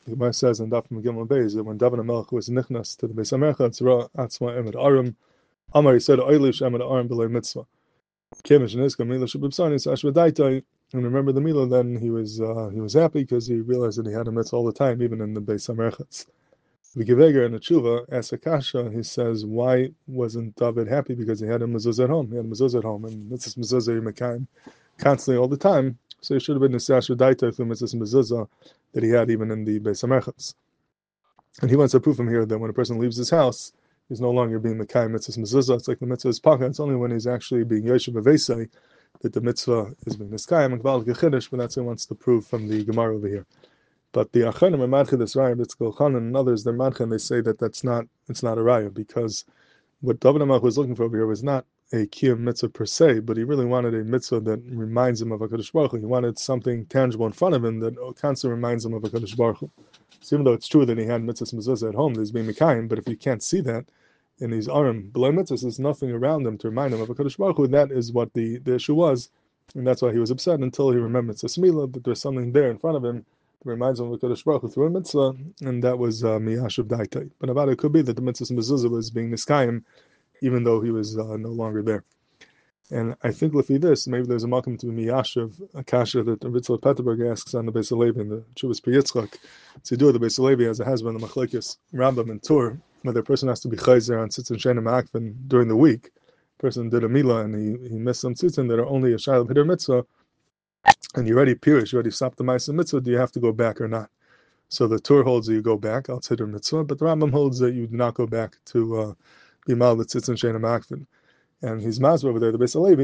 The Gemara says in Daf Megillah Beis that when David HaMelech was nichnas to the Beis HaMercha, Tzara Atzma Emet Arim, Amar, he said, Oilish Emet Arim B'lei Mitzvah. Kemish Nizka Mila Shabibsanis Ashvadaitai. And remember the Mila, then he was happy because he realized that he had a mitzvah all the time, even in the Beis HaMerchas. The Geveger in the Tshuva asks Akasha, he says, why wasn't David happy? Because he had a mezuzah at home. He had a mezuzah at home, and mitzvahs mezuzah Yemekayim constantly all the time. So he should have been Nisash V'daita through mitzvahs mezuzah that he had even in the Beis HaMerchas. And he wants to prove from here that when a person leaves his house, he's no longer being Mekayim mitzvahs mezuzah. It's like the mitzvah is paka. It's only when he's actually being Yoshev V'Veisei that the mitzvah is being Niskayim and Gval Gechidish, but that's what he wants to prove from the Gemara over here. But the Achanim and Madche this Raya, Bitzkel Chanan and others, they're Madche, and they say that it's not a Raya, because what David HaMelech was looking for over here was not a Kiyum mitzvah per se, but he really wanted a mitzvah that reminds him of HaKadosh Baruch Hu. He wanted something tangible in front of him that constantly reminds him of HaKadosh Baruch Hu. So even though it's true that he had mitzvahs mezuzah at home, there's being Mekayim, but if you can't see that in these Arim, below mitzvahs, there's nothing around him to remind him of HaKadosh Baruch Hu. That is what the issue was, and that's why he was upset until he remembered Tzasmila, that there's something there in front of him that reminds him of HaKadosh Baruch Hu through a mitzvah, and that was Miyashav Daitai. But about it could be that the mitzvahs mezuzah was being Niskayim, even though he was no longer there. And I think lefi this, maybe there's a makom to Miyashav, a kasha that Ritzler Petterberg asks on the Beis HaLevi, and the Chuvas Pri Yitzchak, Tzidur, the Beis HaLevi, as it has been the Machlekes Rambam and Tur, whether a person has to be chayzer on Tzitzin Shein Ma'akvin during the week. A person did a milah and he missed some tzitzin that are only a shayla of Hider Mitzvah, and you already pirish, you already stopped the Ma'aser Mitzvah, do you have to go back or not? So the Tur holds that you go back, it's Hider Mitzvah, but the Rambam holds that you do not go back to be mal the Tzitzin Shein Ma'akvin. And he's masber over there, the Beis HaLevi,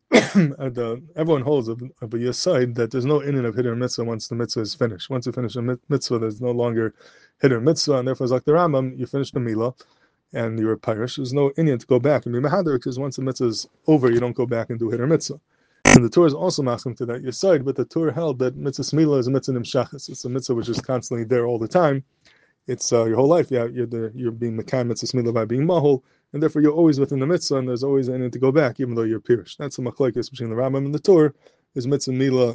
that everyone holds of a yesod that there's no inyan of Hider Mitzvah once the mitzvah is finished. Once you finish a mitzvah, there's no longer Hider Mitzvah, and therefore it's like the Rambam, you finished the milah, and you're a pirish, there's no inyan to go back and be mahader, because once the mitzvah is over, you don't go back and do Hider Mitzvah. And the Torah is also masking to that yesod, but the Torah held that mitzvah milah is a mitzvah nimshachas. It's a mitzvah which is constantly there all the time. It's your whole life. You're being mekayim mitzvah milah by being mahol, and therefore you're always within the mitzvah, and there's always a need to go back, even though you're pirish. That's the machlekes between the Rambam and the Torah. Is mitzvah milah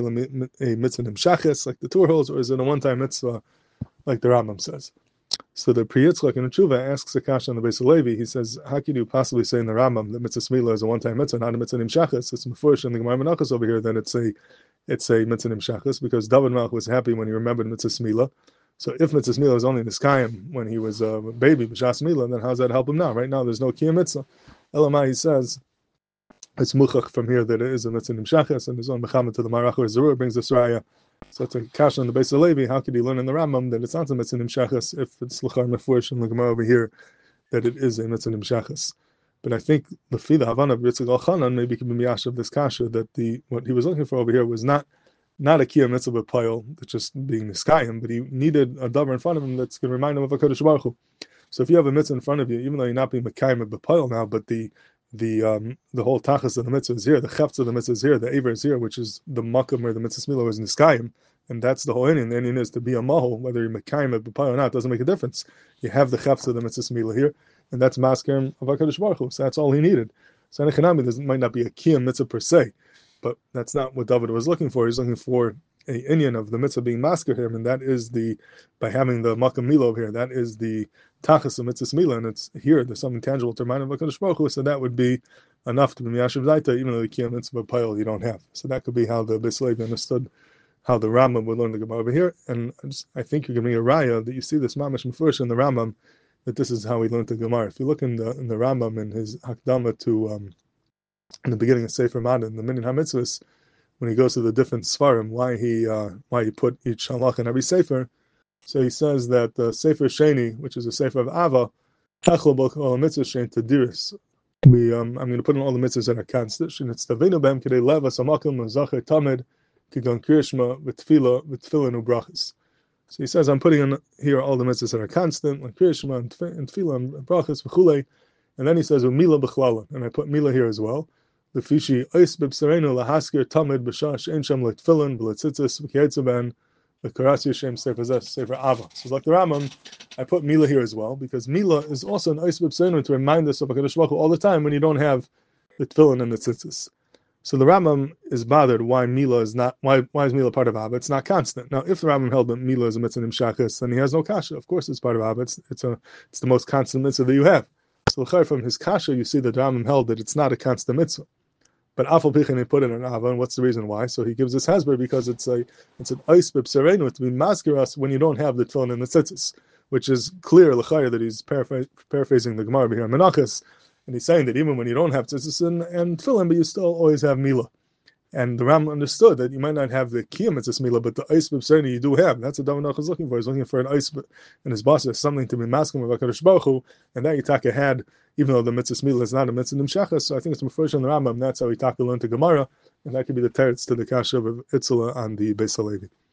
a mitzvah nimshachas like the Torah holds, or is it a one-time mitzvah like the Rambam says? So the Pri Yitzchak in the Tshuva asks Akash on the Beis HaLevi, he says, how could you possibly say in the Rambam that mitzvah milah is a one-time mitzvah, not a mitzvah nimshachas? It's mefurish in the Gemara Menachos over here that it's a mitzvah nimshachas, because David HaMelech was happy when he remembered mitzvah milah. So if mitzvah milah was only in Niskayim when he was a baby, b'shas milah, then how does that help him now? Right now there's no kiyum mitzvah. Elamai, he says, it's muchach from here that it is a mitzvah nimshachas, and his own mechamet to the Marach or Zerur brings this raya. So it's a kasha on the Beis HaLevi. How could he learn in the Rambam that it's not a mitzvah nimshachas if it's l'char mefurish in the Gemara over here that it is a mitzvah nimshachas? But I think the Havana of Yitzchak Al-Chanan maybe could be miyash of this kasha, that what he was looking for over here was not a kiyum mitzvah b'payil, that's just being niskayim, but he needed a davar in front of him that's going to remind him of HaKadosh Baruch Hu. So if you have a mitzvah in front of you, even though you're not being mekayim b'payil now, but the whole tachas of the mitzvah is here, the chefts of the mitzvah is here, the aver is here, which is the makam where the mitzvah milah is niskayim, and that's the whole inyan. The inyan is to be a mahol, whether you're mekayim b'payil or not, doesn't make a difference. You have the chefts of the mitzvah milah here, and that's maskerim of HaKadosh Baruch Hu. So that's all he needed. So Nechanami, there might not be a kiyum mitzvah per se, but that's not what David was looking for. He's looking for a inyan of the mitzvah being masker him, and that is by having the makam milah over here, that is the tachas of mitzvah milah, and it's here, there's something tangible to remind of HaKadosh Baruch Hu, so that would be enough to be miyashiv daita, even though the kiyum mitzvah payil you don't have. So that could be how the Beis HaLevi understood how the Rambam would learn the Gemara over here, and I think you're giving a raya that you see this mamash mefurish in the Rambam, that this is how he learned the Gemara. If you look in the Rambam in his Hakdama to in the beginning of Sefer Madan, the Minyan HaMitzvahs, when he goes to the different Svarim, why he put each halach in every Sefer. So he says that the Sefer Sheni, which is a Sefer of Ava, I'm going to put in all the mitzvahs that are constant. And it's Tavinu Bem Kedei Levas Amakim Zacher Tamid Kigon Kriyashma V'Tfila U'Brachas. So he says, I'm putting in here all the mitzvahs that are constant, like Kriyashma and Tfila and Brachas V'Chulei. And then he says, Mila B'Chlala, and I put Mila here as well. The Fishi Ois B'Bsarenu Lahaskir Tamid B'Shash Ein Shem L'Tfilin B'Letzitzis V'Kiyetzaben V'Karasi Hashem Sefer Ava. So like the Rambam, I put Mila here as well, because Mila is also an Ois B'Bsarenu to remind us of HaKadosh Baruch Hu all the time when you don't have the Tfilin and the Tzitzis. So the Rambam is bothered why Mila is not why is Mila part of Abba? It's not constant. Now, if the Rambam held that Mila is a mitzvah nimshachas, then he has no kasha. Of course, it's part of Abba. It's the most constant mitzvah that you have. So from his kasha, you see that the Rambam held that it's not a constant mitzvah. But Afal Pichin he put it in Abba, and what's the reason why? So he gives this hasber because it's an ice b'pserenu to be masker us when you don't have the tefillin and the tzitzis, which is clear l'chayr that he's paraphrasing the Gemara here in Menachos. And he's saying that even when you don't have tzitzis and tefillin, but you still always have milah. And the Ram understood that you might not have the kiyam mitzvah milah, but the ice b'pserenu you do have. That's what David is looking for. He's looking for an ice in his basa, something to be masking with HaKadosh Baruch Hu, and that Yitaka had, even though the mitzvah milah is not a mitzvah nimshachas. So I think it's Mefurish on the Rambam. That's how Yitaka learned to Gemara, and that could be the teretz to the kasha of Itzela on the Beis Halevi.